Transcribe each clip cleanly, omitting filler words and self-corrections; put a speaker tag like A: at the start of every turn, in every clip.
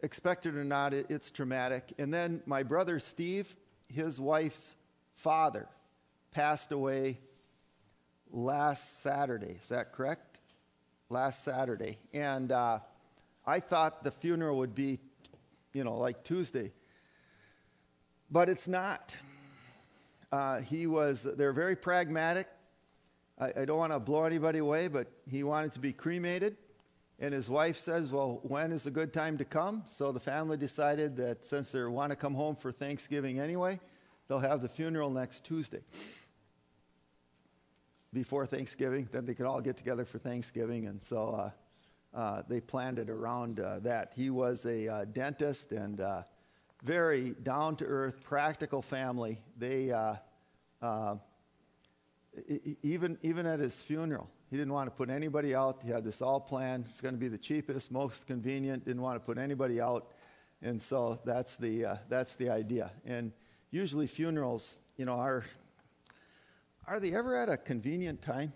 A: expect it or not, it's traumatic. And then my brother Steve, his wife's father, passed away last Saturday. Is that correct? Last Saturday. And I thought the funeral would be, like Tuesday. But it's not. They're very pragmatic. I don't want to blow anybody away, but he wanted to be cremated. And his wife says, well, when is a good time to come? So the family decided that since they want to come home for Thanksgiving anyway, they'll have the funeral next Tuesday. Before Thanksgiving, then they could all get together for Thanksgiving. And so they planned it around that. He was a dentist and very down-to-earth, practical family. They, even at his funeral, he didn't want to put anybody out. He had this all planned. It's going to be the cheapest, most convenient. Didn't want to put anybody out, and so that's the idea. And usually funerals, are they ever at a convenient time?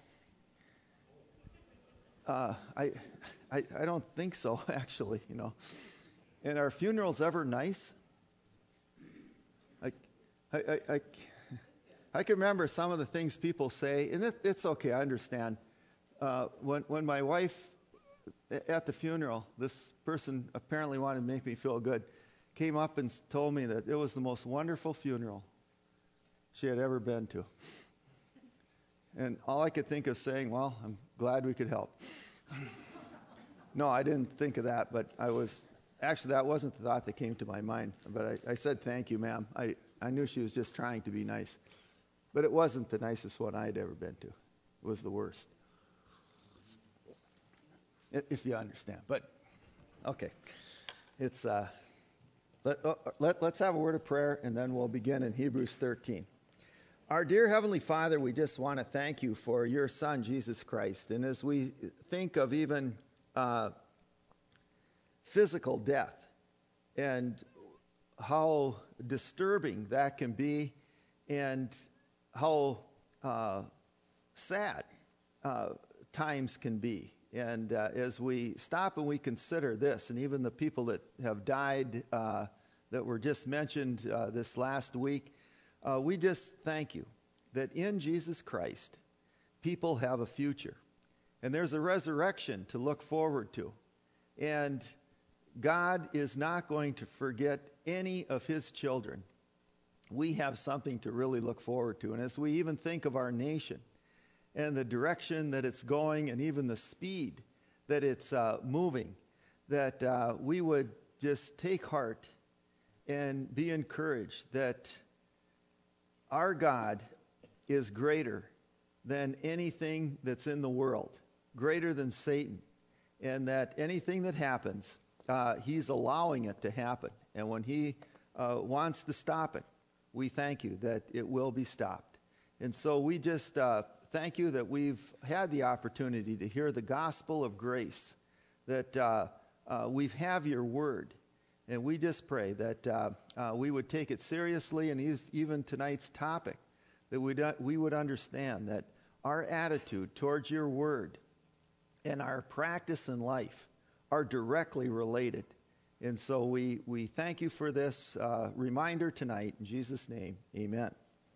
A: I don't think so, actually. And are funerals ever nice? I can remember some of the things people say, and it's okay. I understand. When my wife, at the funeral, this person apparently wanted to make me feel good, came up and told me that it was the most wonderful funeral she had ever been to. And all I could think of saying, well, I'm glad we could help. No, I didn't think of that, but actually that wasn't the thought that came to my mind. But I said, thank you, ma'am. I knew she was just trying to be nice. But it wasn't the nicest one I'd ever been to. It was the worst. If you understand. But, okay. It's let's have a word of prayer, and then we'll begin in Hebrews 13. Our dear Heavenly Father, we just want to thank you for your Son, Jesus Christ. And as we think of even physical death and how disturbing that can be and how sad times can be. And as we stop and we consider this, and even the people that have died that were just mentioned this last week, we just thank you that in Jesus Christ, people have a future. And there's a resurrection to look forward to. And God is not going to forget any of his children. We have something to really look forward to. And as we even think of our nation and the direction that it's going and even the speed that it's moving, that we would just take heart and be encouraged that our God is greater than anything that's in the world, greater than Satan, and that anything that happens, he's allowing it to happen. And when he wants to stop it, we thank you that it will be stopped. And so we just thank you that we've had the opportunity to hear the gospel of grace, that we have your word. And we just pray that we would take it seriously, and even tonight's topic, that we would understand that our attitude towards your word and our practice in life are directly related. And so we thank you for this reminder tonight. In Jesus' name, amen.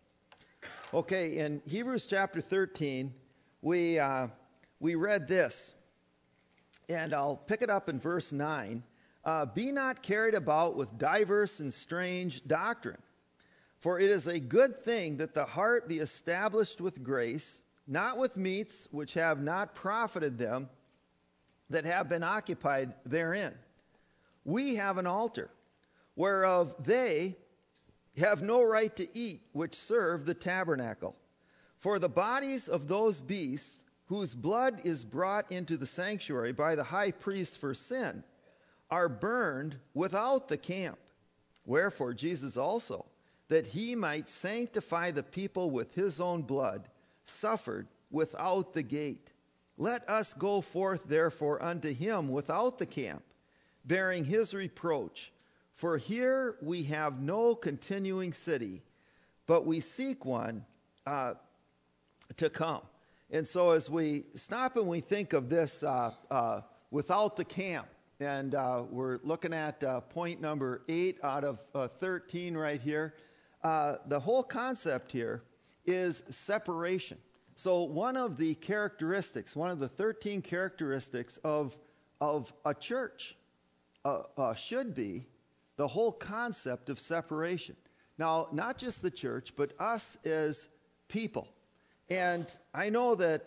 A: Okay, in Hebrews chapter 13, we read this, and I'll pick it up in verse 9. Be not carried about with diverse and strange doctrine, for it is a good thing that the heart be established with grace, not with meats which have not profited them that have been occupied therein. We have an altar, whereof they have no right to eat which serve the tabernacle. For the bodies of those beasts whose blood is brought into the sanctuary by the high priest for sin are burned without the camp. Wherefore Jesus also, that he might sanctify the people with his own blood, suffered without the gate. Let us go forth therefore unto him without the camp, bearing his reproach. For here we have no continuing city, but we seek one to come. And so as we stop and we think of this without the camp, And we're looking at point number 8 out of 13 right here. The whole concept here is separation. So one of the characteristics, one of the 13 characteristics of a church should be the whole concept of separation. Now, not just the church, but us as people. And I know that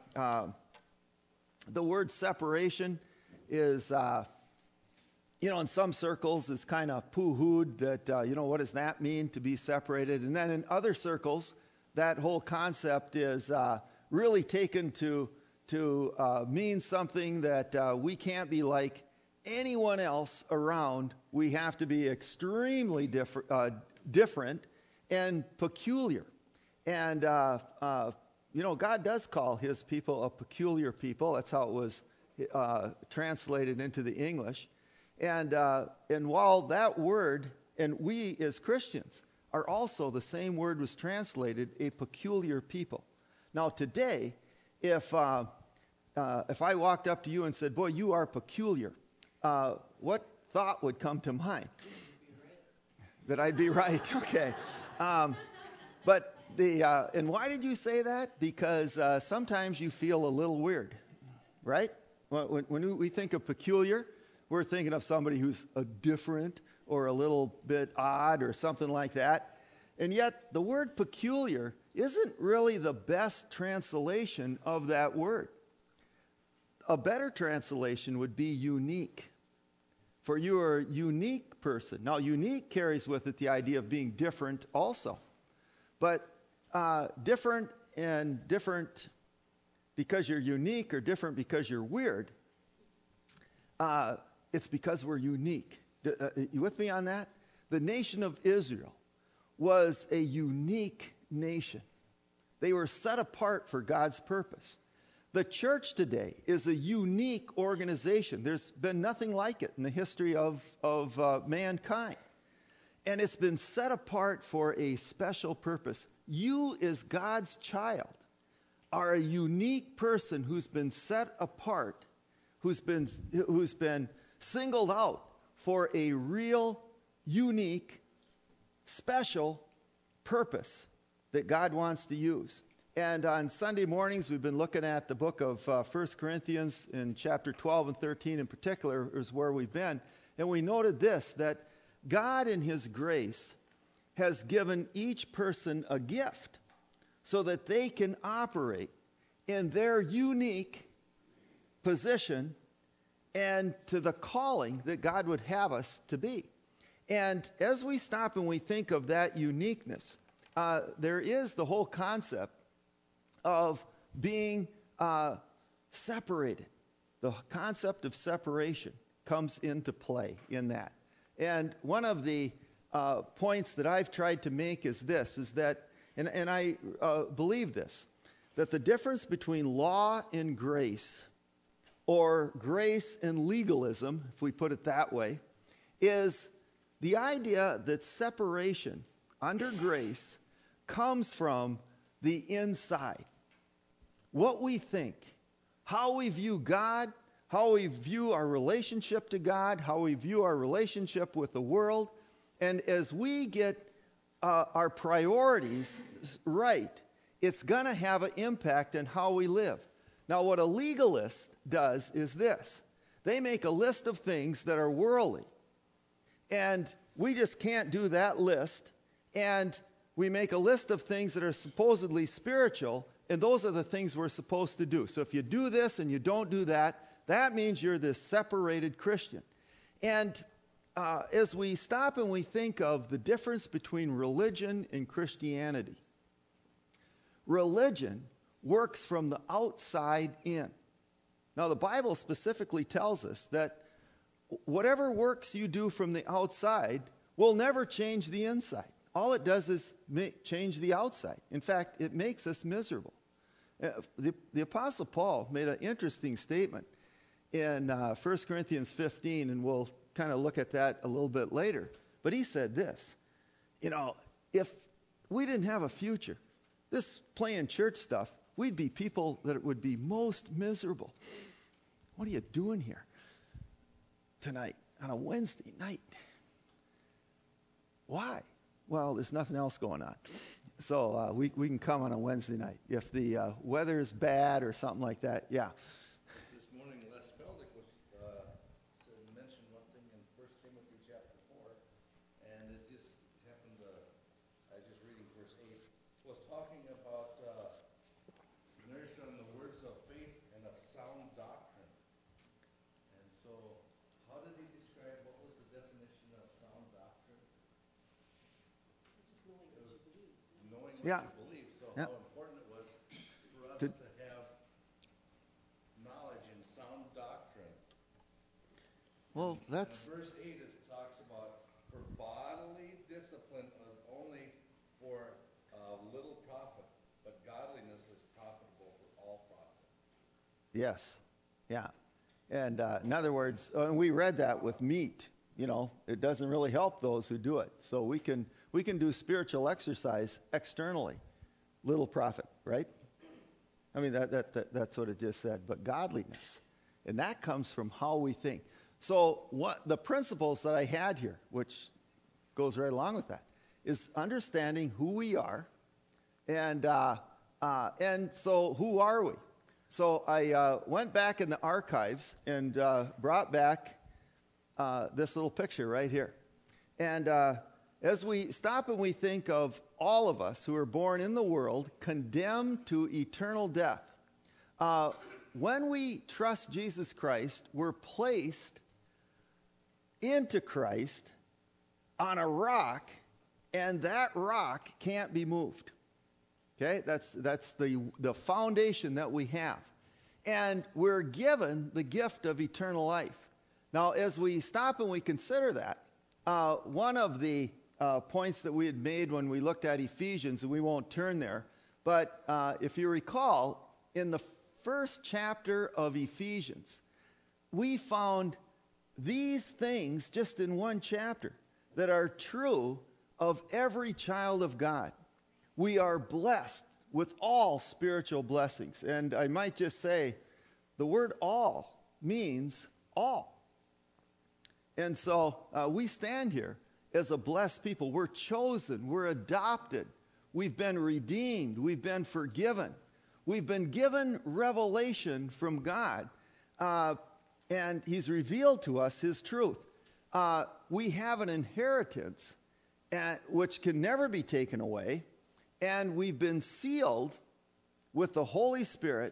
A: the word separation is, in some circles is kind of poo-hooed that, what does that mean to be separated? And then in other circles, that whole concept is really taken to mean something that we can't be like anyone else around. We have to be extremely different and peculiar. And, God does call his people a peculiar people. That's how it was translated into the English. And while that word, and we as Christians, are also the same word was translated, a peculiar people. Now today, if I walked up to you and said, boy, you are peculiar, what thought would come to mind? That I'd be right, okay. But and why did you say that? Because sometimes you feel a little weird, right? When we think of peculiar, we're thinking of somebody who's different or a little bit odd or something like that. And yet the word peculiar isn't really the best translation of that word. A better translation would be unique. For you are a unique person. Now, unique carries with it the idea of being different also. But different and different because you're unique or different because you're weird, it's because we're unique. You with me on that? The nation of Israel was a unique nation. They were set apart for God's purpose. The church today is a unique organization. There's been nothing like it in the history of mankind. And it's been set apart for a special purpose. You, as God's child, are a unique person who's been set apart, who's been singled out for a real, unique, special purpose that God wants to use. And on Sunday mornings, we've been looking at the book of 1 Corinthians in chapter 12 and 13 in particular is where we've been. And we noted this, that God in his grace has given each person a gift so that they can operate in their unique position and to the calling that God would have us to be. And as we stop and we think of that uniqueness, there is the whole concept of being separated. The concept of separation comes into play in that. And one of the points that I've tried to make is this, is that, and I believe this, that the difference between law and grace, or grace and legalism, if we put it that way, is the idea that separation under grace comes from the inside. What we think, how we view God, how we view our relationship to God, how we view our relationship with the world. And as we get our priorities right, it's going to have an impact on how we live. Now, what a legalist does is this. They make a list of things that are worldly. And we just can't do that list. And we make a list of things that are supposedly spiritual, and those are the things we're supposed to do. So if you do this and you don't do that, that means you're this separated Christian. And as we stop and we think of the difference between religion and Christianity, religion works from the outside in. Now, the Bible specifically tells us that whatever works you do from the outside will never change the inside. All it does is change the outside. In fact, it makes us miserable. The Apostle Paul made an interesting statement in 1 Corinthians 15, and we'll kind of look at that a little bit later. But he said this, if we didn't have a future, this playing church stuff, we'd be people that would be most miserable. What are you doing here? tonight on a Wednesday night. Why? Well, there's nothing else going on. So we can come on a Wednesday night. If the weather is bad or something like that, yeah.
B: This morning, Les Feldick mentioned one thing in 1 Timothy chapter 4, and it just happened I was just reading verse 8, was talking about nourished on the words of faith and of sound doctrine. And so, how did he describe, what was the definition of sound doctrine? Knowing what
A: Yeah.
B: you believe. So
A: Yeah.
B: how important it was for us to have knowledge in sound doctrine.
A: Well, that's
B: And verse 8 talks about, for bodily discipline is only for little profit, but godliness is profitable for all profit.
A: yes, yeah. And in other words, and we read that with meat. You know, it doesn't really help those who do it. So we can do spiritual exercise externally, little profit, right? I mean that's what it just said. But godliness, and that comes from how we think. So what the principles that I had here, which goes right along with that, is understanding who we are, and so who are we? So I went back in the archives and brought back this little picture right here. And as we stop and we think of all of us who are born in the world condemned to eternal death, when we trust Jesus Christ, we're placed into Christ on a rock, and that rock can't be moved. Okay, that's the foundation that we have. And we're given the gift of eternal life. Now, as we stop and we consider that, one of the points that we had made when we looked at Ephesians, and we won't turn there, but if you recall, in the first chapter of Ephesians, we found these things just in one chapter that are true of every child of God. We are blessed with all spiritual blessings. And I might just say, the word all means all. And so we stand here as a blessed people. We're chosen. We're adopted. We've been redeemed. We've been forgiven. We've been given revelation from God. And He's revealed to us His truth. We have an inheritance which can never be taken away. And we've been sealed with the Holy Spirit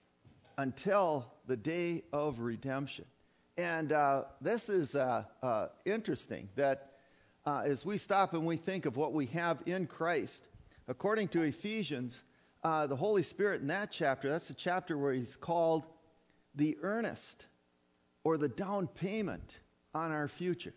A: until the day of redemption. And this is interesting that as we stop and we think of what we have in Christ, according to Ephesians, the Holy Spirit in that chapter, that's the chapter where He's called the earnest or the down payment on our future,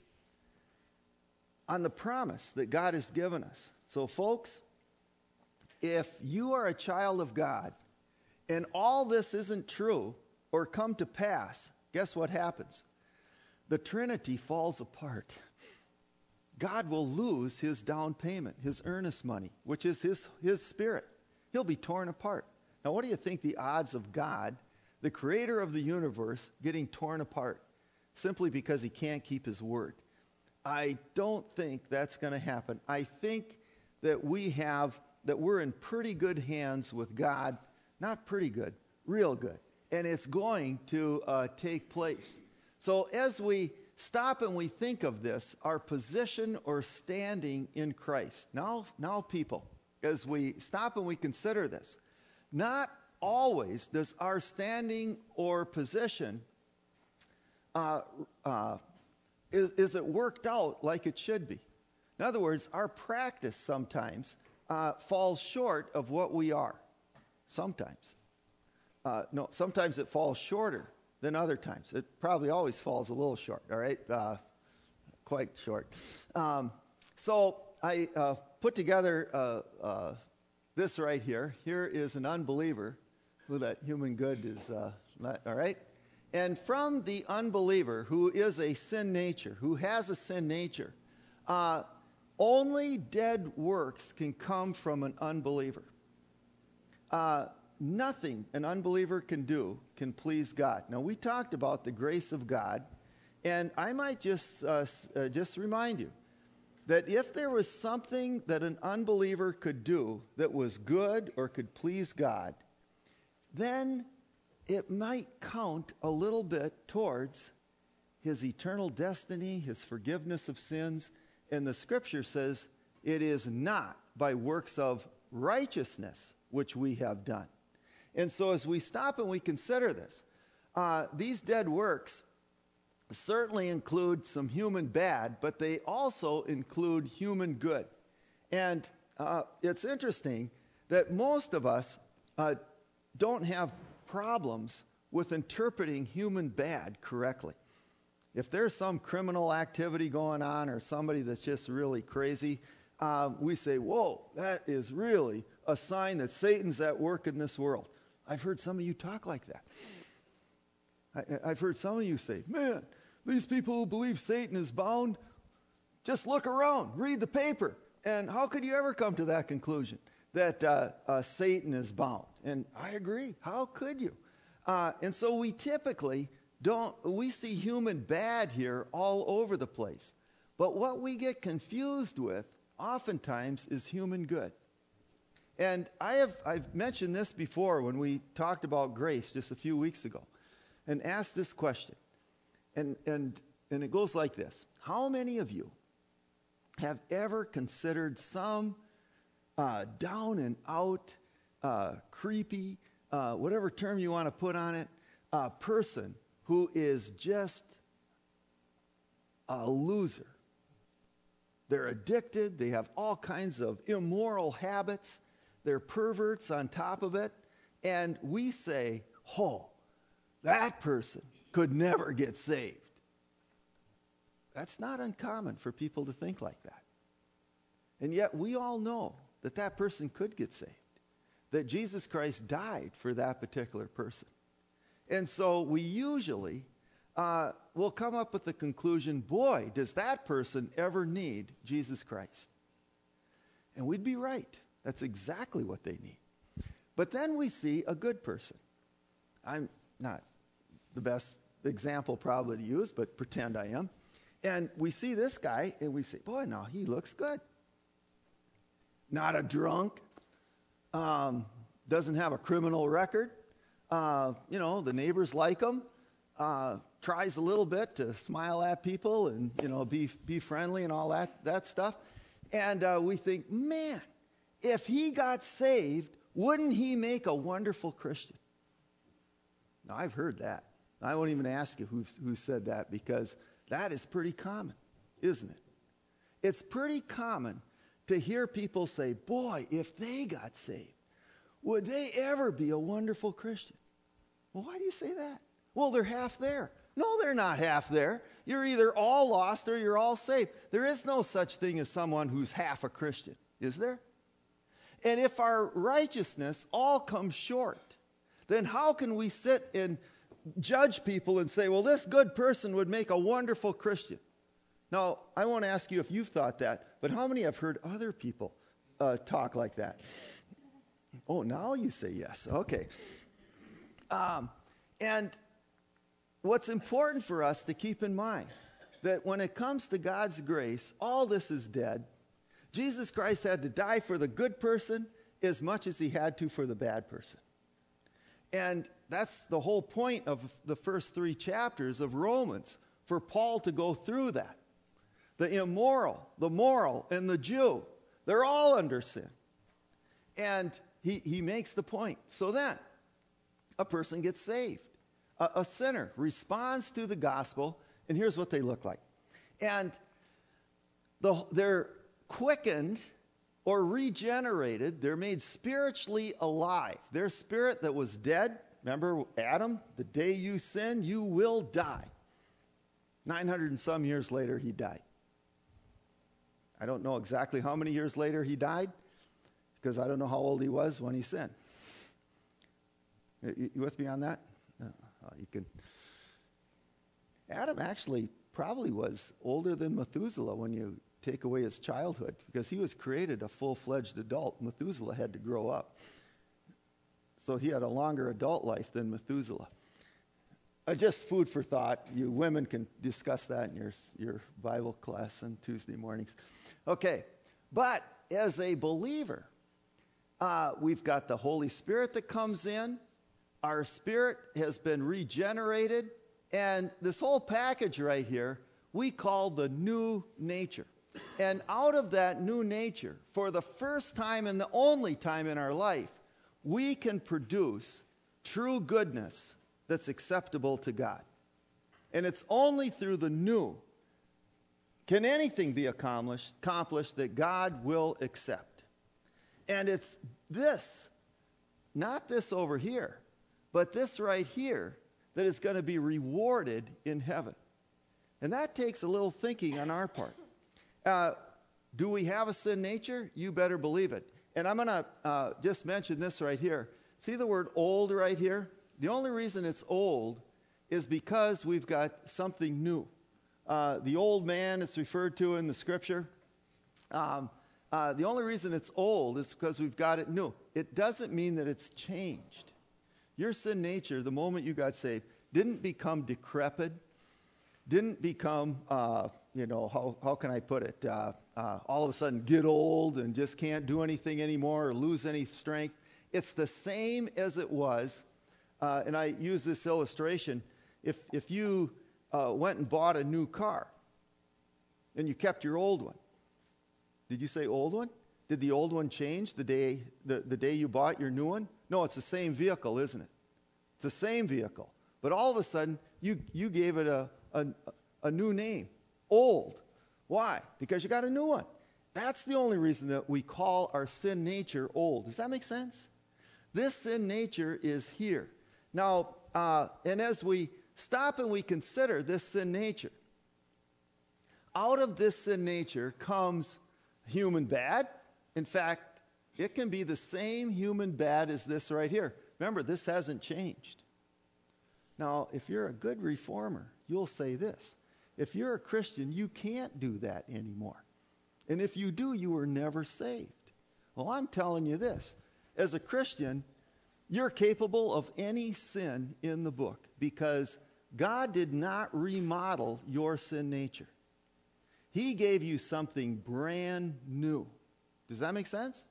A: on the promise that God has given us. So folks, if you are a child of God and all this isn't true or come to pass, guess what happens? The Trinity falls apart. God will lose His down payment, His earnest money, which is His Spirit. He'll be torn apart. Now, what do you think the odds of God, the creator of the universe, getting torn apart simply because He can't keep His word? I don't think that's going to happen. I think that we're in pretty good hands with God. Not pretty good, real good. And it's going to take place. So as we stop and we think of this, our position or standing in Christ. Now people, as we stop and we consider this, not always does our standing or position, is it worked out like it should be? In other words, our practice sometimes falls short of what we are. Sometimes. Sometimes it falls shorter than other times. It probably always falls a little short, all right? Quite short. So I put together this right here. Here is an unbeliever who that human good is, all right? And from the unbeliever who is a sin nature, who has a sin nature, only dead works can come from an unbeliever. Nothing an unbeliever can do can please God. Now, we talked about the grace of God And I might just remind you that if there was something that an unbeliever could do that was good or could please God, then it might count a little bit towards his eternal destiny, his forgiveness of sins. And the scripture says it is not by works of righteousness which we have done. And so as we stop and we consider this, these dead works certainly include some human bad, but they also include human good. And it's interesting that most of us don't have problems with interpreting human bad correctly. If there's some criminal activity going on or somebody that's just really crazy, we say, whoa, that is really a sign that Satan's at work in this world. I've heard some of you talk like that. I've heard some of you say, man, these people who believe Satan is bound, just look around, read the paper. And how could you ever come to that conclusion, that Satan is bound? And I agree. How could you? And so we typically we see human bad here all over the place. But what we get confused with oftentimes is human good. And I've mentioned this before when we talked about grace just a few weeks ago, and asked this question. And it goes like this. How many of you have ever considered some down and out, creepy, whatever term you want to put on it, person who is just a loser? They're addicted. They have all kinds of immoral habits. They're perverts on top of it. And we say, oh, that person could never get saved. That's not uncommon for people to think like that. And yet we all know that that person could get saved, that Jesus Christ died for that particular person. And so we usually will come up with the conclusion, boy, does that person ever need Jesus Christ? And we'd be right. That's exactly what they need. But then we see a good person. I'm not the best example probably to use, but pretend I am. And we see this guy, and we say, boy, no, he looks good. Not a drunk. Doesn't have a criminal record. The neighbors like him. Tries a little bit to smile at people and, be friendly and all that stuff. And we think, man, if he got saved, wouldn't he make a wonderful Christian? Now, I've heard that. I won't even ask you who said that, because that is pretty common, isn't it? It's pretty common to hear people say, boy, if they got saved, would they ever be a wonderful Christian? Well, why do you say that? Well, they're half there. No, they're not half there. You're either all lost or you're all saved. There is no such thing as someone who's half a Christian, is there? And if our righteousness all comes short, then how can we sit and judge people and say, well, this good person would make a wonderful Christian? Now, I won't ask you if you've thought that, but how many have heard other people talk like that? Oh, now you say yes. Okay. And what's important for us to keep in mind, that when it comes to God's grace, all this is dead. Jesus Christ had to die for the good person as much as he had to for the bad person. And that's the whole point of the first 3 chapters of Romans, for Paul to go through that. The immoral, the moral, and the Jew, they're all under sin. And he makes the point. So then, a person gets saved. A sinner responds to the gospel, and here's what they look like. And they're quickened or regenerated. They're made spiritually alive. Their spirit that was dead, remember Adam, the day you sin, you will die. 900 and some years later, he died. I don't know exactly how many years later he died, because I don't know how old he was when he sinned. You with me on that? You can. Adam actually probably was older than Methuselah when you take away his childhood, because he was created a full-fledged adult. Methuselah had to grow up. So he had a longer adult life than Methuselah. Just food for thought. You women can discuss that in your Bible class on Tuesday mornings. Okay, but as a believer, we've got the Holy Spirit that comes in. Our spirit has been regenerated. And this whole package right here, we call the new nature. And out of that new nature, for the first time and the only time in our life, we can produce true goodness that's acceptable to God. And it's only through the new can anything be accomplished that God will accept. And it's this, not this over here, but this right here that is going to be rewarded in heaven. And that takes a little thinking on our part. Do we have a sin nature? You better believe it. And I'm going to just mention this right here. See the word old right here? The only reason it's old is because we've got something new. The old man it's referred to in the scripture. The only reason it's old is because we've got it new. It doesn't mean that it's changed. Your sin nature, the moment you got saved, didn't become decrepit, didn't become, how can I put it, all of a sudden get old and just can't do anything anymore or lose any strength. It's the same as it was, and I use this illustration. If you went and bought a new car and you kept your old one, did you say old one? Did the old one change the day you bought your new one? No, it's the same vehicle, isn't it? It's the same vehicle. But all of a sudden, you gave it a new name, old. Why? Because you got a new one. That's the only reason that we call our sin nature old. Does that make sense? This sin nature is here. Now, and as we stop and we consider this sin nature, out of this sin nature comes human bad. In fact, it can be the same human bad as this right here. Remember, this hasn't changed. Now, if you're a good reformer, you'll say this. If you're a Christian, you can't do that anymore. And if you do, you were never saved. Well, I'm telling you this. As a Christian, you're capable of any sin in the book because God did not remodel your sin nature. He gave you something brand new. Does that make sense?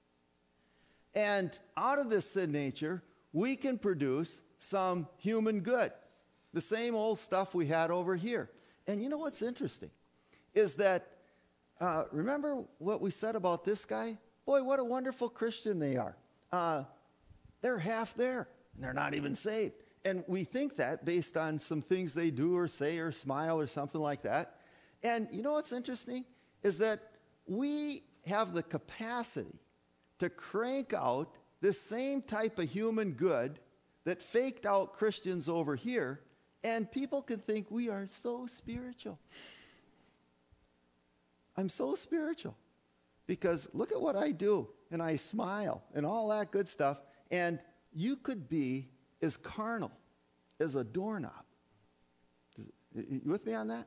A: And out of this sin nature, we can produce some human good. The same old stuff we had over here. And you know what's interesting? Is that, remember what we said about this guy? Boy, what a wonderful Christian they are. They're half there, and they're not even saved. And we think that based on some things they do or say or smile or something like that. And you know what's interesting? Is that we have the capacity to crank out this same type of human good that faked out Christians over here, and people can think we are so spiritual. I'm so spiritual because look at what I do, and I smile and all that good stuff, and you could be as carnal as a doorknob. You with me on that?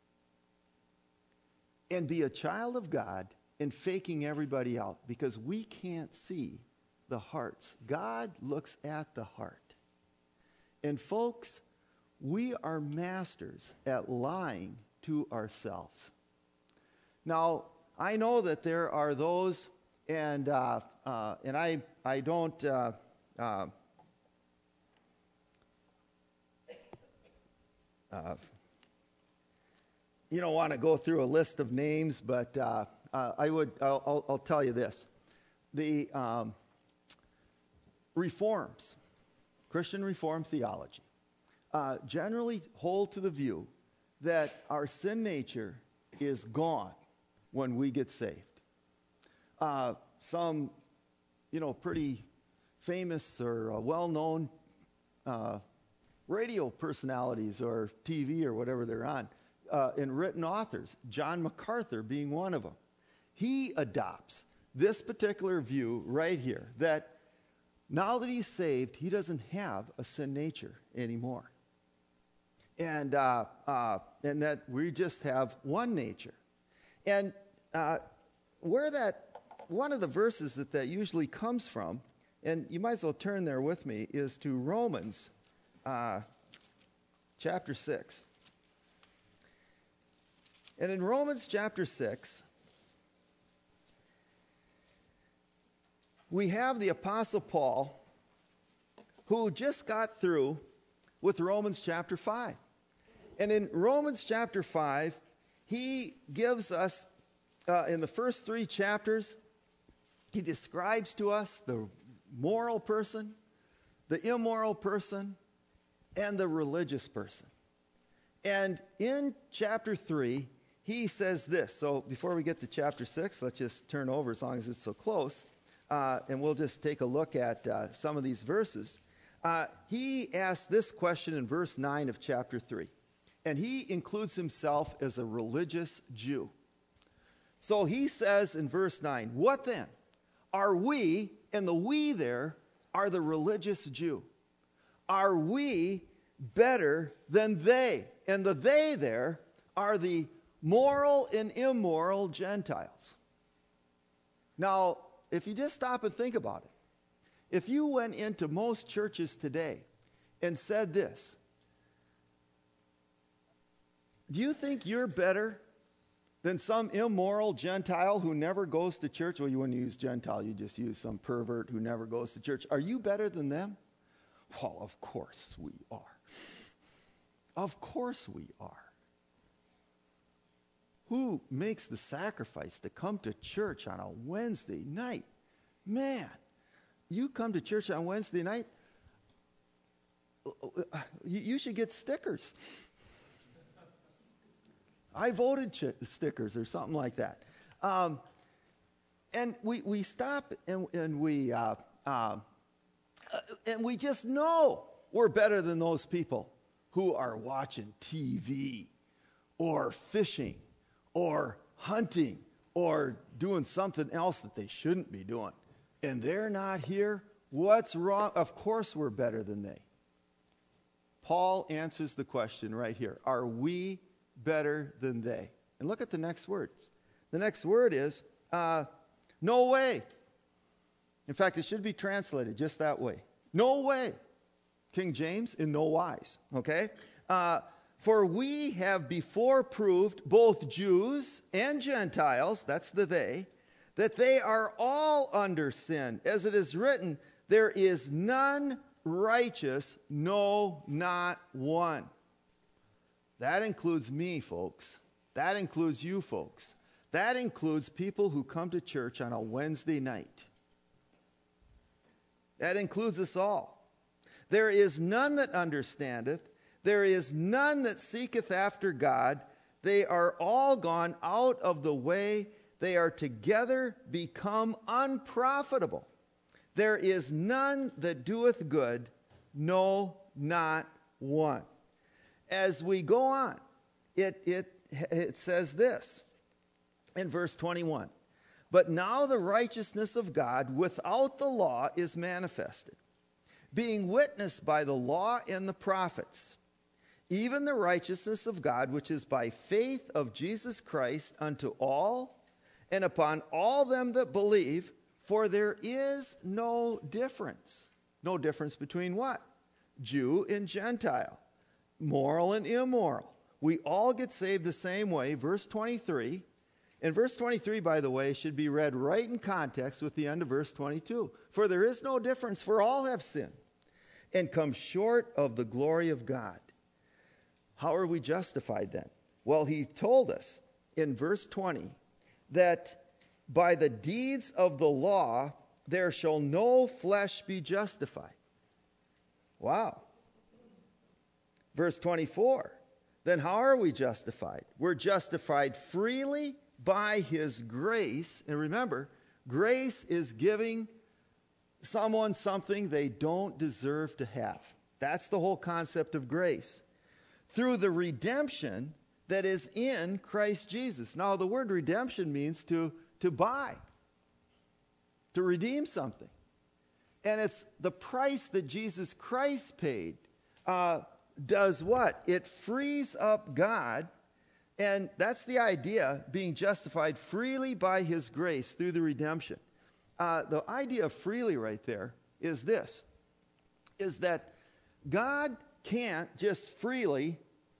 A: And be a child of God and faking everybody out because we can't see the hearts. God looks at the heart. And folks, we are masters at lying to ourselves. Now, I know that there are those, and I don't want to go through a list of names, but I'll tell you this: the reforms, Christian Reformed theology, generally hold to the view that our sin nature is gone when we get saved. Some, pretty famous or well-known radio personalities or TV or whatever they're on, and written authors, John MacArthur being one of them. He adopts this particular view right here, that now that he's saved, he doesn't have a sin nature anymore. And that we just have one nature. And one of the verses that usually comes from, and you might as well turn there with me, is to Romans chapter 6. And in Romans chapter 6, we have the Apostle Paul, who just got through with Romans chapter 5. And in Romans chapter 5, he gives us, in the first 3 chapters, he describes to us the moral person, the immoral person, and the religious person. And in chapter 3, he says this. So before we get to chapter 6, let's just turn over as long as it's so close, and we'll just take a look at some of these verses. He asks this question in verse 9 of chapter 3. And he includes himself as a religious Jew. So he says in verse 9, what then? Are we, and the we there are the religious Jew. Are we better than they? And the they there are the moral and immoral Gentiles. Now, if you just stop and think about it, if you went into most churches today and said this, do you think you're better than some immoral Gentile who never goes to church? Well, you wouldn't use Gentile, you just use some pervert who never goes to church. Are you better than them? Well, of course we are. Of course we are. Who makes the sacrifice to come to church on a Wednesday night? Man, you come to church on Wednesday night, you should get stickers. I voted stickers or something like that. And we stop and we just know we're better than those people who are watching TV or fishing or hunting or doing something else that they shouldn't be doing. And they're not here. What's wrong? Of course we're better than they. Paul answers the question right here. Are we better than they? And look at the next words. The next word is, no way. In fact, it should be translated just that way. No way. King James, in no wise. Okay? For we have before proved, both Jews and Gentiles, that's the they, that they are all under sin. As it is written, there is none righteous, no, not one. That includes me, folks. That includes you, folks. That includes people who come to church on a Wednesday night. That includes us all. There is none that understandeth. There is none that seeketh after God. They are all gone out of the way. They are together become unprofitable. There is none that doeth good, no, not one. As we go on, it says this in verse 21. But now the righteousness of God without the law is manifested, being witnessed by the law and the prophets, even the righteousness of God, which is by faith of Jesus Christ unto all and upon all them that believe, for there is no difference. No difference between what? Jew and Gentile, moral and immoral. We all get saved the same way. Verse 23. And verse 23, by the way, should be read right in context with the end of verse 22. For there is no difference, for all have sinned and come short of the glory of God. How are we justified then? Well, he told us in verse 20 that by the deeds of the law there shall no flesh be justified. Wow. Verse 24, then how are we justified? We're justified freely by his grace. And remember, grace is giving someone something they don't deserve to have. That's the whole concept of grace. Through the redemption that is in Christ Jesus. Now, the word redemption means to buy, to redeem something. And it's the price that Jesus Christ paid does what? It frees up God. And that's the idea, being justified freely by his grace through the redemption. The idea of freely right there is this, is that God can't just freely,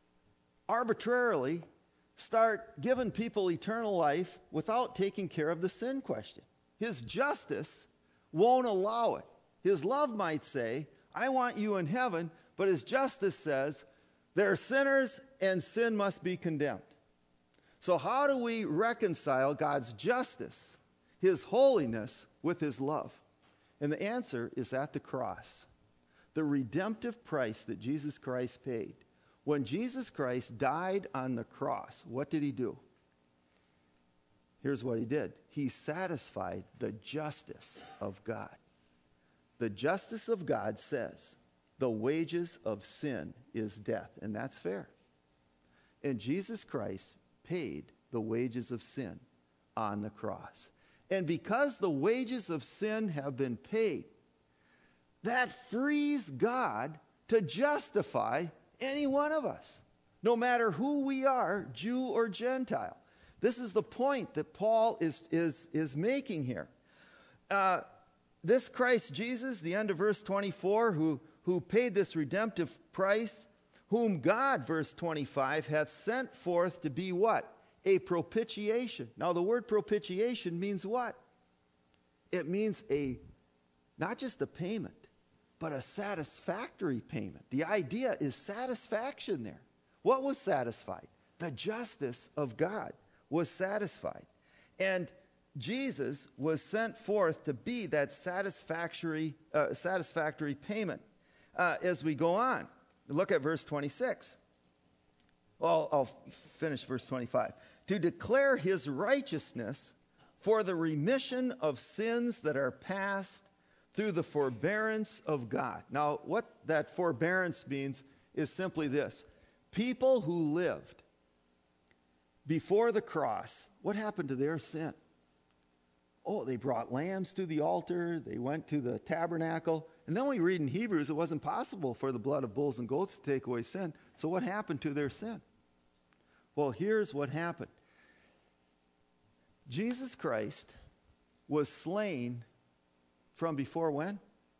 A: arbitrarily start giving people eternal life without taking care of the sin question. His justice won't allow it. His love might say, I want you in heaven, but his justice says, they're sinners and sin must be condemned. So how do we reconcile God's justice, his holiness, with his love? And the answer is at the cross. The redemptive price that Jesus Christ paid. When Jesus Christ died on the cross, what did he do? Here's what he did. He satisfied the justice of God. The justice of God says the wages of sin is death, and that's fair. And Jesus Christ paid the wages of sin on the cross. And because the wages of sin have been paid, that frees God to justify any one of us, no matter who we are, Jew or Gentile. This is the point that Paul is making here. This Christ Jesus, the end of verse 24, who paid this redemptive price, whom God, verse 25, hath sent forth to be what? A propitiation. Now the word propitiation means what? It means not just a payment, but a satisfactory payment. The idea is satisfaction there. What was satisfied? The justice of God was satisfied. And Jesus was sent forth to be that satisfactory payment. As we go on, look at verse 26. Well, I'll finish verse 25. To declare his righteousness for the remission of sins that are past through the forbearance of God. Now, what that forbearance means is simply this. People who lived before the cross, what happened to their sin? Oh, they brought lambs to the altar. They went to the tabernacle. And then we read in Hebrews, it wasn't possible for the blood of bulls and goats to take away sin. So what happened to their sin? Well, here's what happened. Jesus Christ was slain from before when?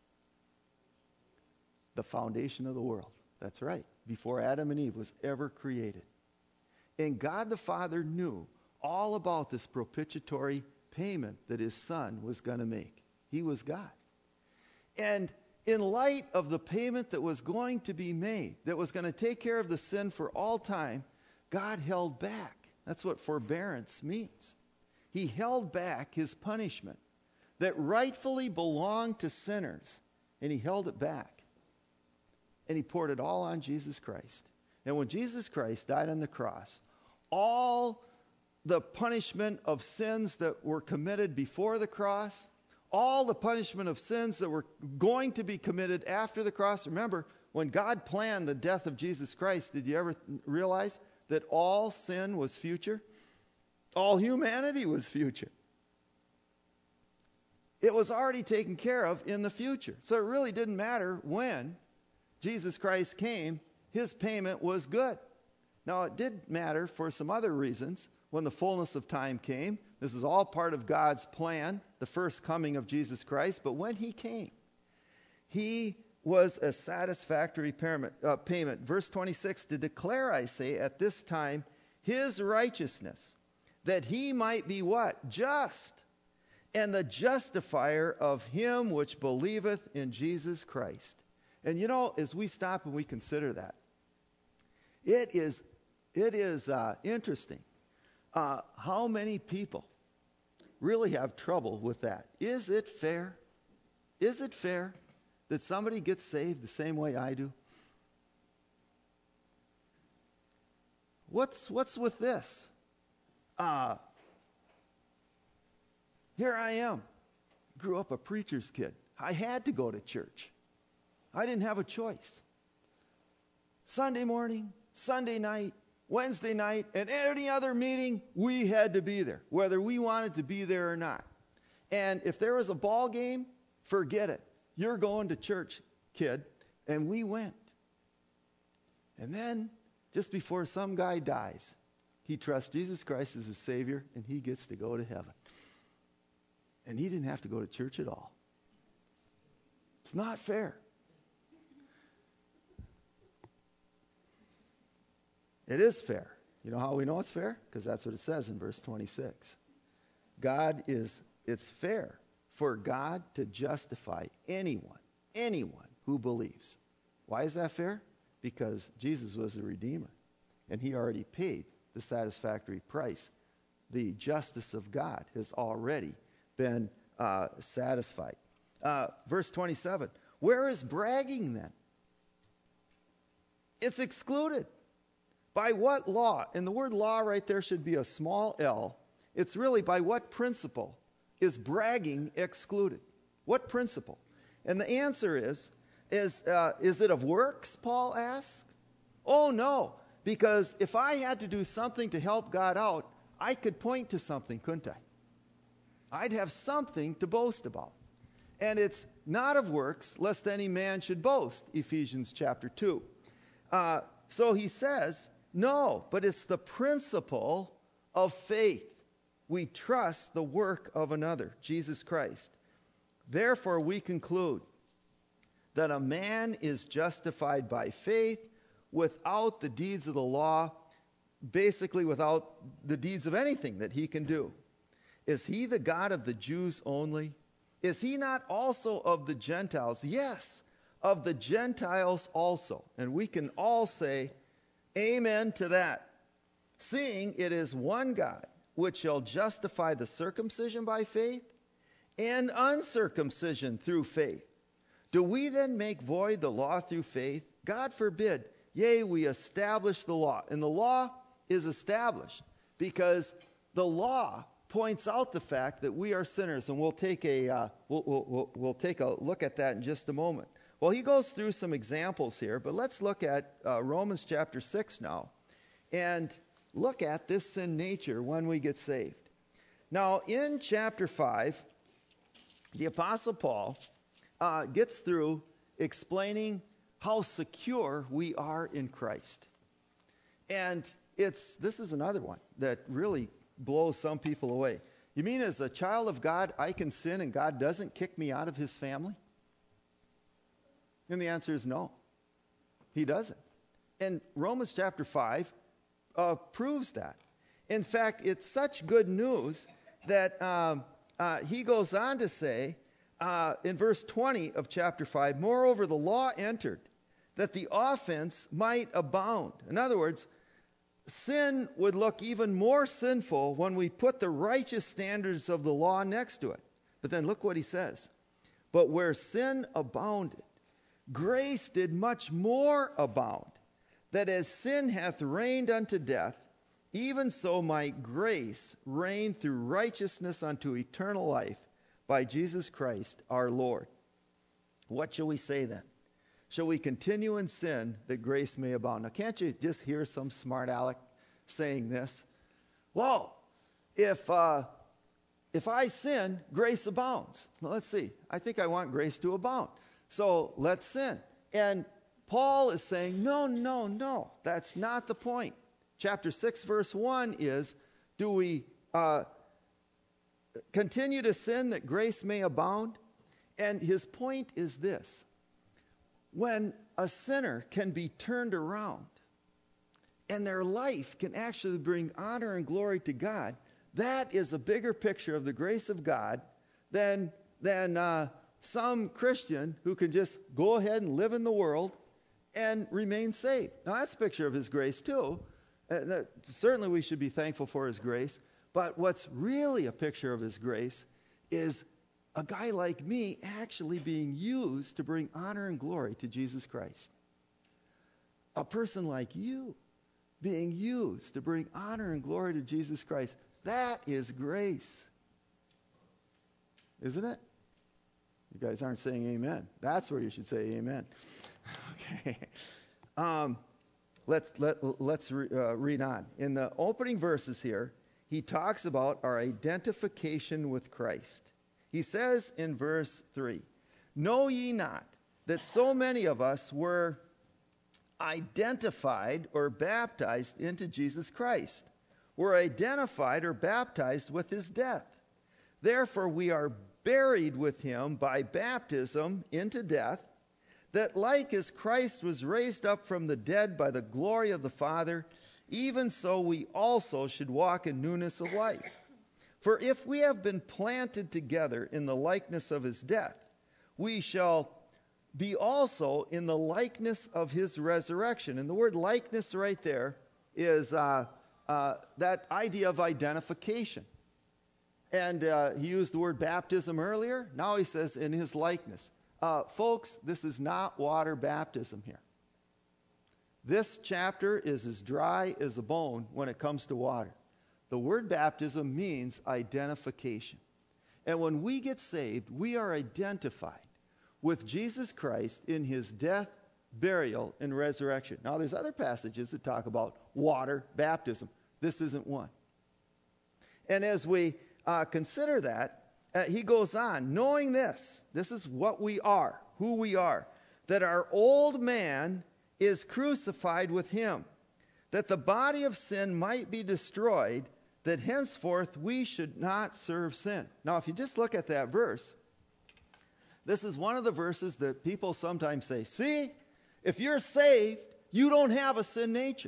A: The foundation of the world. That's right. Before Adam and Eve was ever created. And God the Father knew all about this propitiatory payment that his Son was going to make. He was God. And in light of the payment that was going to be made, that was going to take care of the sin for all time, God held back. That's what forbearance means. He held back his punishment that rightfully belonged to sinners, and he held it back. And he poured it all on Jesus Christ. And when Jesus Christ died on the cross, all the punishment of sins that were committed before the cross, all the punishment of sins that were going to be committed after the cross. Remember, when God planned the death of Jesus Christ, did you ever realize that all sin was future? All humanity was future. It was already taken care of in the future. So it really didn't matter when Jesus Christ came, his payment was good. Now, it did matter for some other reasons when the fullness of time came. This is all part of God's plan, the first coming of Jesus Christ. But when he came, he was a satisfactory payment. Verse 26, to declare, I say, at this time, his righteousness, that he might be what? Just, and the justifier of him which believeth in Jesus Christ. And you know, as we stop and we consider that, it is interesting how many people really have trouble with that. Is it fair? Is it fair that somebody gets saved the same way I do? What's with this? Here I am. Grew up a preacher's kid. I had to go to church. I didn't have a choice. Sunday morning, Sunday night, Wednesday night, and any other meeting, we had to be there, whether we wanted to be there or not. And if there was a ball game, forget it. You're going to church, kid. And we went. And then, just before some guy dies, he trusts Jesus Christ as his Savior, and he gets to go to heaven. And he didn't have to go to church at all. It's not fair. It is fair. You know how we know it's fair? Because that's what it says in verse 26. It's fair for God to justify anyone who believes. Why is that fair? Because Jesus was the Redeemer, and he already paid the satisfactory price. The justice of God has already been satisfied. Verse 27, where is bragging then? It's excluded. By what law? And the word law right there should be a small l. It's really by what principle is bragging excluded? What principle? And the answer is it of works, Paul asks? Oh, no, because if I had to do something to help God out, I could point to something, couldn't I? I'd have something to boast about. And it's not of works, lest any man should boast, Ephesians chapter 2. So he says, no, but it's the principle of faith. We trust the work of another, Jesus Christ. Therefore, we conclude that a man is justified by faith without the deeds of the law, basically without the deeds of anything that he can do. Is he the God of the Jews only? Is he not also of the Gentiles? Yes, of the Gentiles also. And we can all say amen to that. Seeing it is one God, which shall justify the circumcision by faith and uncircumcision through faith. Do we then make void the law through faith? God forbid. Yea, we establish the law. And the law is established because the law points out the fact that we are sinners. And we'll take a look at that in just a moment. Well, he goes through some examples here, but let's look at Romans chapter 6 now and look at this sin nature when we get saved. Now, in chapter 5, the Apostle Paul gets through explaining how secure we are in Christ. And this is another one that really blows some people away. You mean as a child of God, I can sin and God doesn't kick me out of his family? And the answer is no. He doesn't. And Romans chapter 5 proves that. In fact, it's such good news that he goes on to say in verse 20 of chapter 5, moreover, the law entered that the offense might abound. In other words, sin would look even more sinful when we put the righteous standards of the law next to it. But then look what he says. But where sin abounded, grace did much more abound, that as sin hath reigned unto death, even so might grace reign through righteousness unto eternal life by Jesus Christ our Lord. What shall we say then? Shall we continue in sin that grace may abound? Now, can't you just hear some smart aleck saying this? Well, if I sin, grace abounds. Well, let's see. I think I want grace to abound. So let's sin. And Paul is saying, no, that's not the point. Chapter 6, verse 1 is, do we continue to sin that grace may abound? And his point is this. When a sinner can be turned around and their life can actually bring honor and glory to God, that is a bigger picture of the grace of God than some Christian who can just go ahead and live in the world and remain saved. Now, that's a picture of his grace, too. Certainly, we should be thankful for his grace. But what's really a picture of his grace is a guy like me actually being used to bring honor and glory to Jesus Christ. A person like you being used to bring honor and glory to Jesus Christ. That is grace. Isn't it? You guys aren't saying amen. That's where you should say amen. Okay. Let's read on. In the opening verses here, he talks about our identification with Christ. He says in verse 3, know ye not that so many of us were identified or baptized into Jesus Christ, were identified or baptized with his death. Therefore we are buried with him by baptism into death, that like as Christ was raised up from the dead by the glory of the Father, even so we also should walk in newness of life. For if we have been planted together in the likeness of his death, we shall be also in the likeness of his resurrection. And the word likeness right there is that idea of identification. And he used the word baptism earlier. Now he says in his likeness. Folks, this is not water baptism here. This chapter is as dry as a bone when it comes to water. The word baptism means identification. And when we get saved, we are identified with Jesus Christ in his death, burial, and resurrection. Now, there's other passages that talk about water baptism. This isn't one. And as we consider that, he goes on, knowing this is what we are, who we are, that our old man is crucified with him, that the body of sin might be destroyed, that henceforth we should not serve sin. Now, if you just look at that verse, this is one of the verses that people sometimes say, see, if you're saved, you don't have a sin nature.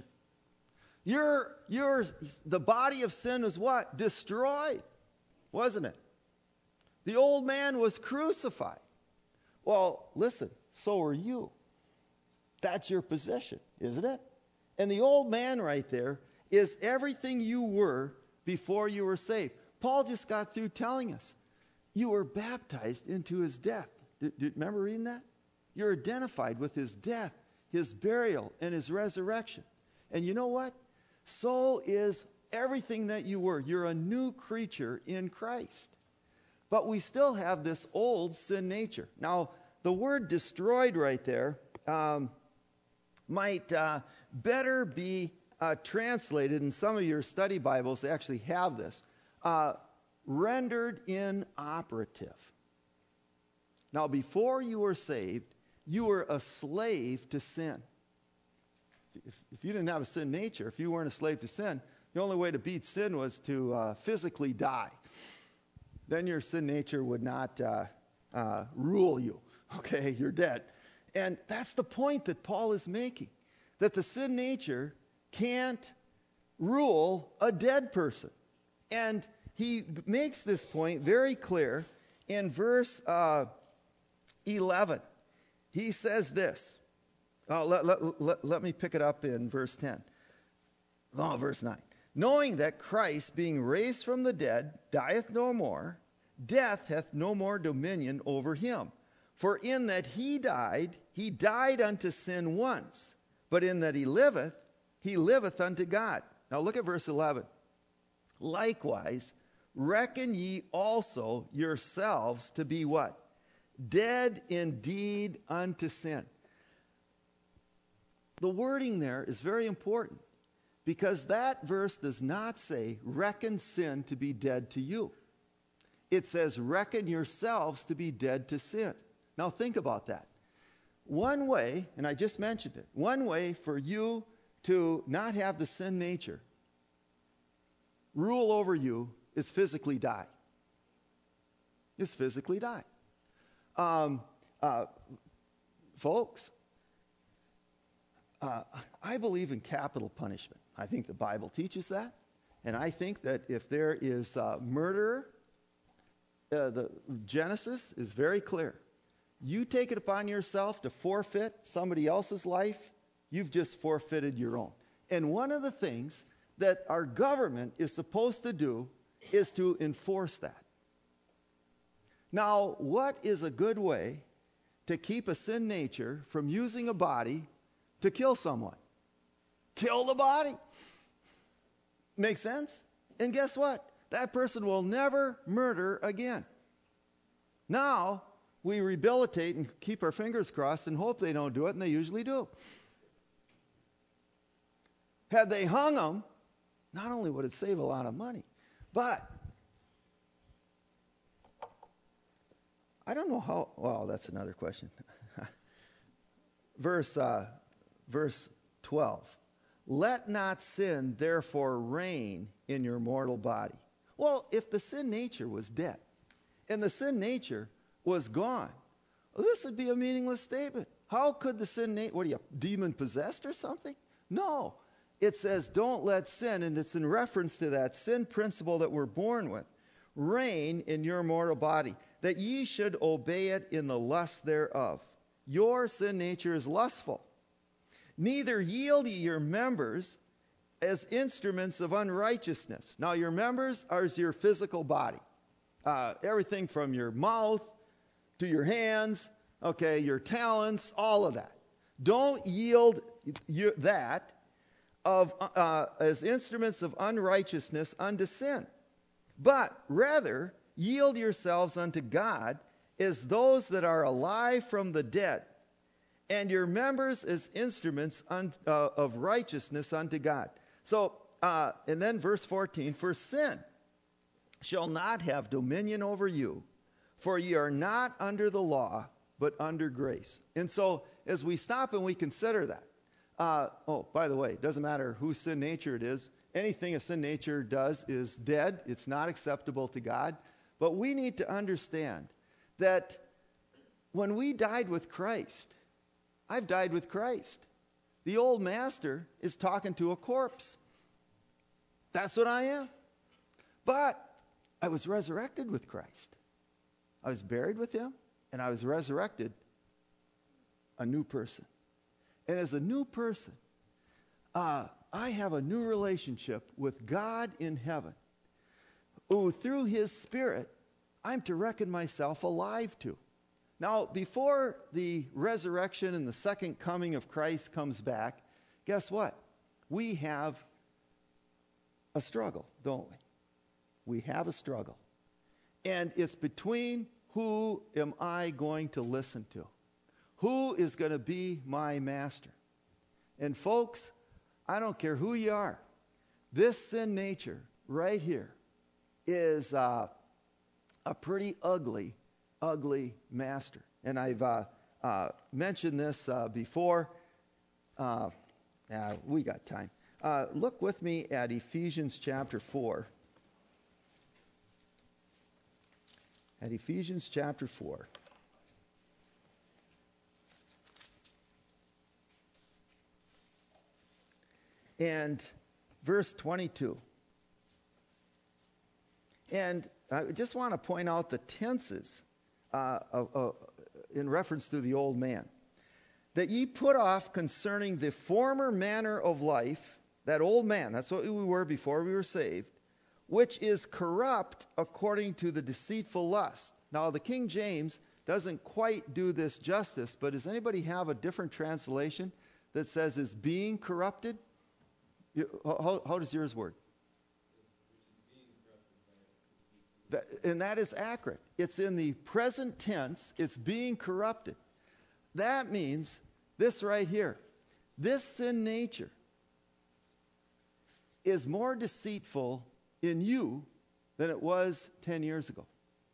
A: The body of sin is what? Destroyed, wasn't it? The old man was crucified. Well, listen, so are you. That's your position, isn't it? And the old man right there is everything you were before you were saved. Paul just got through telling us, you were baptized into his death. Do you remember reading that? You're identified with his death, his burial, and his resurrection. And you know what? So is everything that you were. You're a new creature in Christ. But we still have this old sin nature. Now, the word destroyed right there might better be translated, in some of your study Bibles, they actually have this, rendered inoperative. Now, before you were saved, you were a slave to sin. If you didn't have a sin nature, if you weren't a slave to sin, the only way to beat sin was to physically die. Then your sin nature would not rule you. Okay, you're dead. And that's the point that Paul is making, that the sin nature can't rule a dead person. And he makes this point very clear in verse 11. He says this. Let me pick it up in verse 10. Verse 9. Knowing that Christ, being raised from the dead, dieth no more, death hath no more dominion over him. For in that he died unto sin once, but in that he liveth unto God. Now look at verse 11. Likewise, reckon ye also yourselves to be what? Dead indeed unto sin. The wording there is very important because that verse does not say reckon sin to be dead to you. It says reckon yourselves to be dead to sin. Now think about that. One way, and I just mentioned it, one way for you to not have the sin nature rule over you is physically die. Is physically die. Folks, I believe in capital punishment. I think the Bible teaches that. And I think that if there is murder, the Genesis is very clear. You take it upon yourself to forfeit somebody else's life, you've just forfeited your own. And one of the things that our government is supposed to do is to enforce that. Now, what is a good way to keep a sin nature from using a body to kill someone? Kill the body. Make sense? And guess what? That person will never murder again. Now, we rehabilitate and keep our fingers crossed and hope they don't do it, and they usually do. Had they hung them, not only would it save a lot of money, but I don't know how, well, that's another question. Verse 12. Let not sin therefore reign in your mortal body. Well, if the sin nature was dead and the sin nature was gone, well, this would be a meaningless statement. How could the sin nature, what are you, demon possessed or something? No. it says, don't let sin, and it's in reference to that sin principle that we're born with, reign in your mortal body, that ye should obey it in the lust thereof. Your sin nature is lustful. Neither yield ye your members as instruments of unrighteousness. Now, your members are your physical body. Everything from your mouth to your hands, okay, your talents, all of that. Don't yield that as instruments of unrighteousness unto sin, but rather yield yourselves unto God as those that are alive from the dead, and your members as instruments of righteousness unto God. So, and then verse 14, for sin shall not have dominion over you, for ye are not under the law, but under grace. And so, as we stop and we consider that, by the way, it doesn't matter whose sin nature it is. Anything a sin nature does is dead. It's not acceptable to God. But we need to understand that when we died with Christ, I've died with Christ. The old master is talking to a corpse. That's what I am. But I was resurrected with Christ. I was buried with him, and I was resurrected a new person. And as a new person, I have a new relationship with God in heaven, who through his Spirit, I'm to reckon myself alive to. Now, before the resurrection and the second coming of Christ comes back, guess what? We have a struggle, don't we? We have a struggle. And it's between who am I going to listen to? Who is going to be my master? And folks, I don't care who you are. This sin nature right here is a pretty ugly master. And I've mentioned this before. We got time. Look with me at Ephesians chapter 4. At Ephesians chapter 4. And verse 22. And I just want to point out the tenses in reference to the old man. That ye put off concerning the former manner of life, that old man, that's what we were before we were saved, which is corrupt according to the deceitful lust. Now, the King James doesn't quite do this justice, but does anybody have a different translation that says is being corrupted? How does yours work? And that is accurate. It's in the present tense. It's being corrupted. That means this right here. This sin nature is more deceitful in you than it was 10 years ago,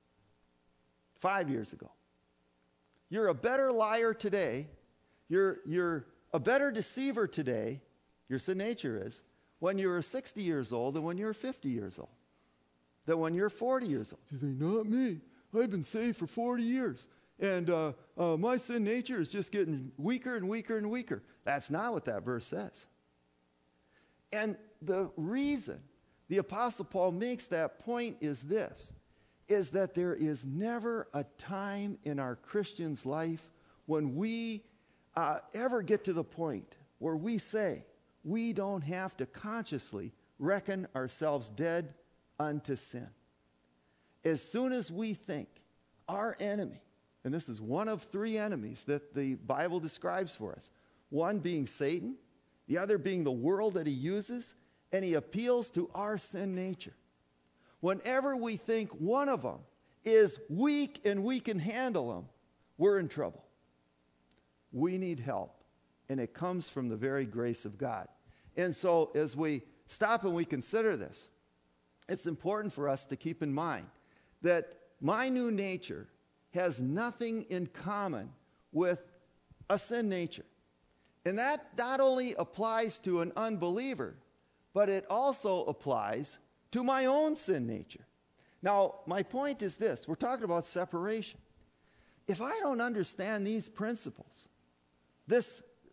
A: 5 years ago. You're a better liar today. You're a better deceiver today, your sin nature is, when you were 60 years old than when you were 50 years old, than when you're 40 years old. You say, not me. I've been saved for 40 years. And my sin nature is just getting weaker and weaker and weaker. That's not what that verse says. And the reason the Apostle Paul makes that point is this, is that there is never a time in our Christian's life when we ever get to the point where we say we don't have to consciously reckon ourselves dead unto sin. As soon as we think our enemy, and this is one of three enemies that the Bible describes for us, one being Satan, the other being the world that he uses, and he appeals to our sin nature. Whenever we think one of them is weak and we can handle them, we're in trouble. We need help, and it comes from the very grace of God. And so as we stop and we consider this, it's important for us to keep in mind that my new nature has nothing in common with a sin nature. And that not only applies to an unbeliever, but it also applies to my own sin nature. Now, my point is this. We're talking about separation. If I don't understand these principles, this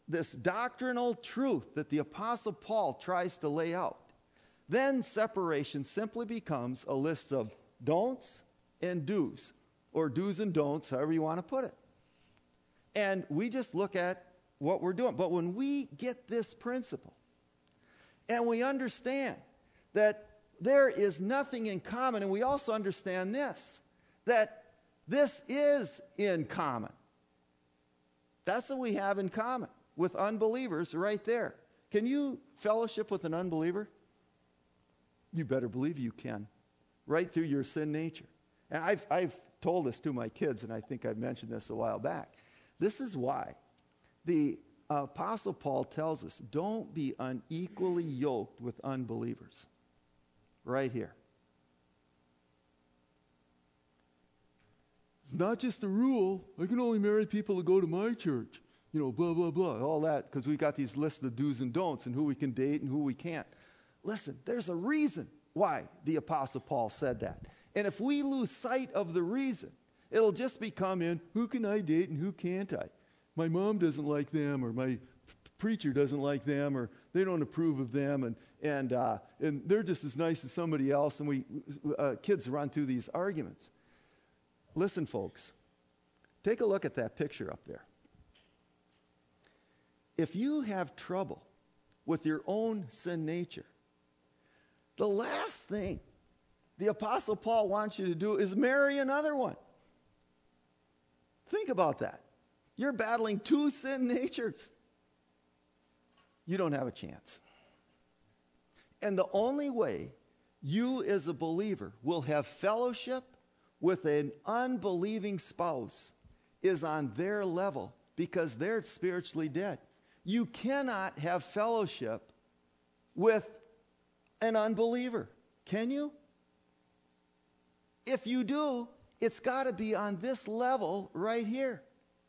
A: this doctrinal truth that the Apostle Paul tries to lay out, then separation simply becomes a list of don'ts and do's, or do's and don'ts, however you want to put it. And we just look at what we're doing. But when we get this principle, and we understand that there is nothing in common, and we also understand this, that this is in common. That's what we have in common with unbelievers right there. Can you fellowship with an unbeliever? You better believe you can, right through your sin nature. And I've told this to my kids, and I think I've mentioned this a while back. This is why the Apostle Paul tells us, don't be unequally yoked with unbelievers. Right here. It's not just a rule. I can only marry people who go to my church. You know, blah, blah, blah, all that, because we got these lists of do's and don'ts and who we can date and who we can't. Listen, there's a reason why the Apostle Paul said that. And if we lose sight of the reason, it'll just become in, who can I date and who can't I? My mom doesn't like them, or my preacher doesn't like them, or they don't approve of them, and they're just as nice as somebody else, and kids run through these arguments. Listen, folks, take a look at that picture up there. If you have trouble with your own sin nature, the last thing the Apostle Paul wants you to do is marry another one. Think about that. You're battling two sin natures. You don't have a chance. And the only way you as a believer will have fellowship with an unbelieving spouse is on their level, because they're spiritually dead. You cannot have fellowship with an unbeliever, can you? If you do, it's got to be on this level right here.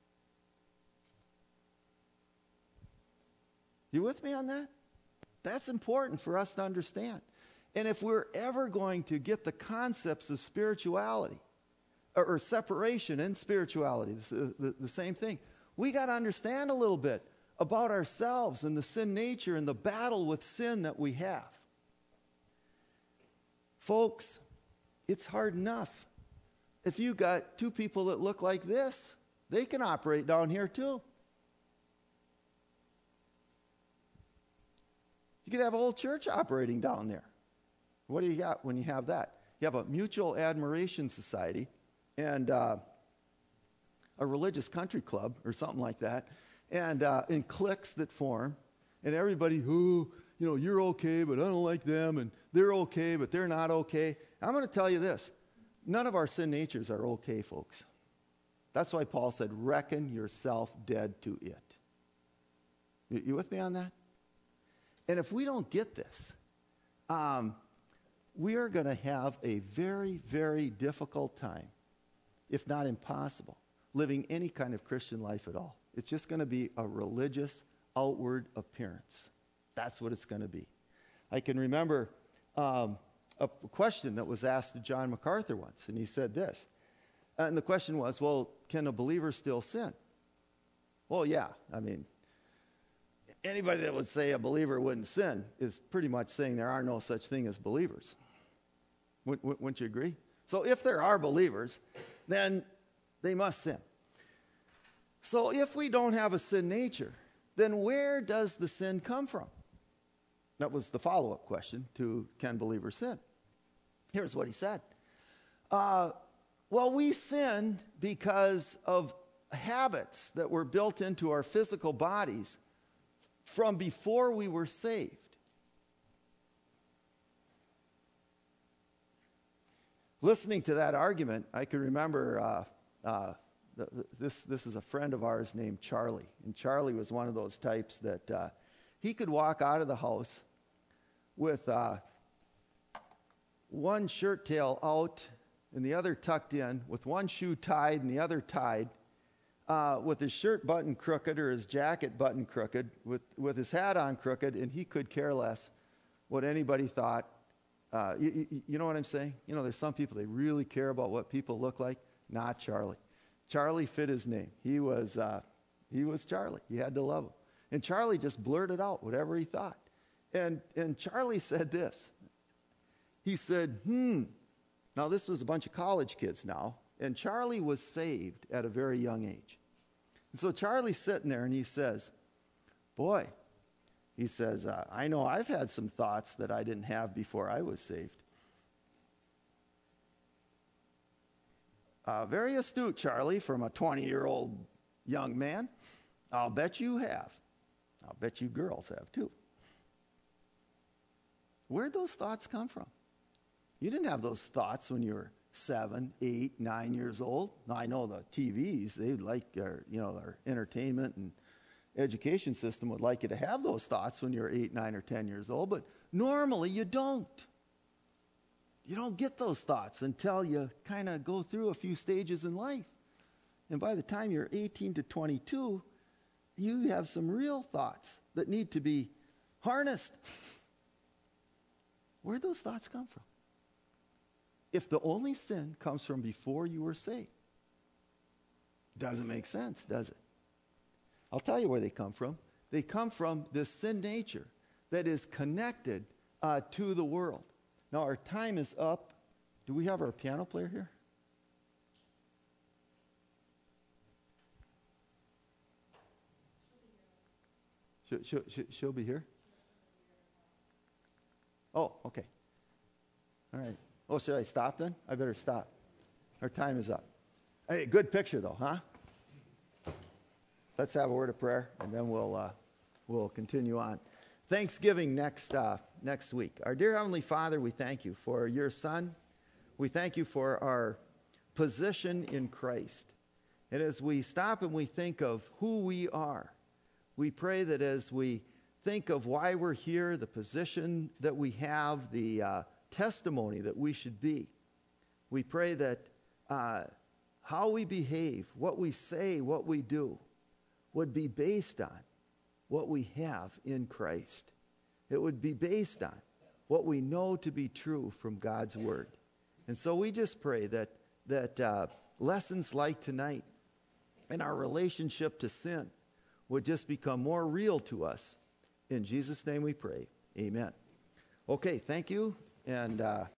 A: You with me on that? That's important for us to understand. And if we're ever going to get the concepts of spirituality, or separation and spirituality, the same thing, we got to understand a little bit about ourselves and the sin nature and the battle with sin that we have. Folks, it's hard enough. If you got two people that look like this, they can operate down here too. You could have a whole church operating down there. What do you got when you have that? You have a mutual admiration society and a religious country club or something like that, and in cliques that form, and everybody who, you know, you're okay, but I don't like them, and they're okay, but they're not okay. I'm going to tell you this. None of our sin natures are okay, folks. That's why Paul said, reckon yourself dead to it. You with me on that? And if we don't get this, we are going to have a very, very difficult time, if not impossible, living any kind of Christian life at all. It's just going to be a religious outward appearance. That's what it's going to be. I can remember a question that was asked to John MacArthur once, and he said this. And the question was, well, can a believer still sin? Well, yeah. I mean, anybody that would say a believer wouldn't sin is pretty much saying there are no such thing as believers. Wouldn't you agree? So if there are believers, then they must sin. So if we don't have a sin nature, then where does the sin come from? That was the follow-up question to can believers sin? Here's what he said. Well, we sin because of habits that were built into our physical bodies from before we were saved. Listening to that argument, I can remember this is a friend of ours named Charlie. And Charlie was one of those types that he could walk out of the house with one shirt tail out and the other tucked in, with one shoe tied and the other tied, with his shirt button crooked or his jacket button crooked, with his hat on crooked, and he could care less what anybody thought. You know what I'm saying? You know, there's some people, they really care about what people look like. Not Charlie. Charlie fit his name. He was Charlie. You had to love him. And Charlie just blurted out whatever he thought. And Charlie said this. He said, Now, this was a bunch of college kids now, and Charlie was saved at a very young age. And so Charlie's sitting there, and he says, boy, he says, I know I've had some thoughts that I didn't have before I was saved. Very astute, Charlie, from a 20-year-old young man. I'll bet you have. I'll bet you girls have, too. Where'd those thoughts come from? You didn't have those thoughts when you were 7, 8, 9 years old. Now, I know the TVs, they like our entertainment and education system would like you to have those thoughts when you're 8, 9, or 10 years old, but normally you don't. You don't get those thoughts until you kind of go through a few stages in life. And by the time you're 18 to 22, you have some real thoughts that need to be harnessed. Where'd those thoughts come from? If the only sin comes from before you were saved, doesn't make sense, does it? I'll tell you where they come from. They come from this sin nature that is connected to the world. Now, our time is up. Do we have our piano player here? She'll be here? Oh, okay. All right. Oh, should I stop then? I better stop. Our time is up. Hey, good picture though, huh? Let's have a word of prayer, and then we'll continue on. Thanksgiving next week. Our dear Heavenly Father, we thank you for your Son. We thank you for our position in Christ. And as we stop and we think of who we are, we pray that as we think of why we're here, the position that we have, the testimony that we should be, we pray that how we behave, what we say, what we do, would be based on what we have in Christ. It would be based on what we know to be true from God's Word. And so we just pray that lessons like tonight and our relationship to sin would just become more real to us. In Jesus' name we pray. Amen. Okay, thank you. And